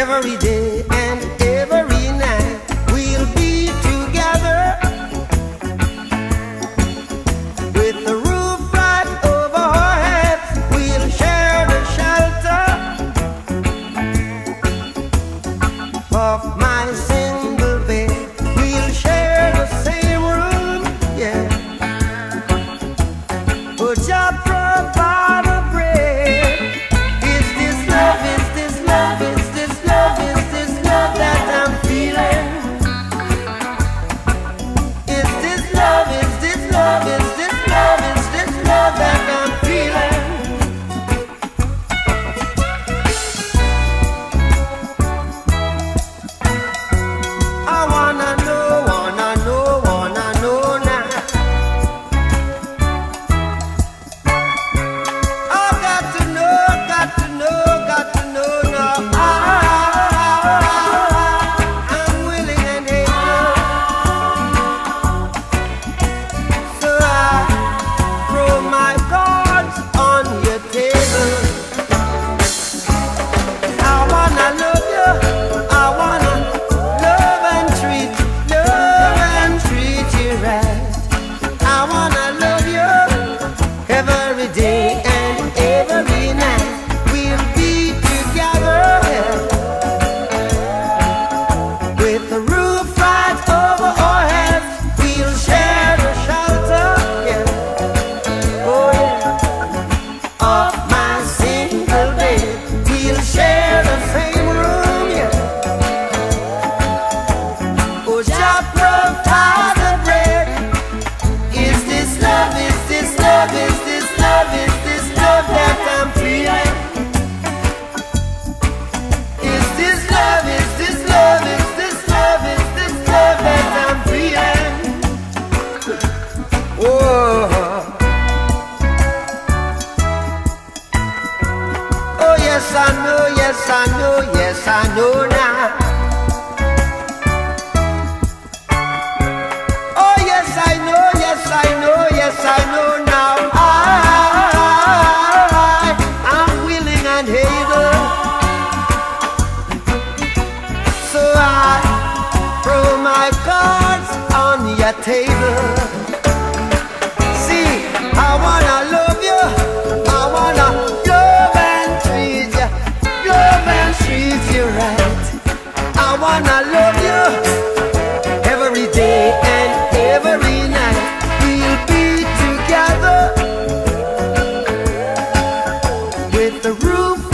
every day and every night. We'll be together with the roof right over our heads. We'll share the shelter of my single bed. We'll share the same room, yeah. But just provide a bread. Is this love? Is this love? Is this love? Is this love that I'm feeling? Is this love? Is this love? Is this love? Is this love that I'm feeling? I wanna know now. I got to know now. I'm willing and able, so I throw my cards on your table. I wanna love you. I wanna love and treat you right. I wanna love you every day and every night. We'll be together with the roof right over our heads. We'll share the shelter, yeah. Oh yeah, of my single bed. We'll share the same room, yeah. Oh, just provide the bread. Is this love? Is this love? Is this love? Is this love that I'm feeling? Is this love? Is this love? Is this love? Is this love that I'm feeling? Oh, oh yes I know, yes I know, yes I know now. Oh yes I know, yes I know, yes I know now. I'm willing and able, so I throw my cards on your table. See, I wanna love you, I wanna love and treat you right. I wanna love you every day and every night. We'll be together with the roof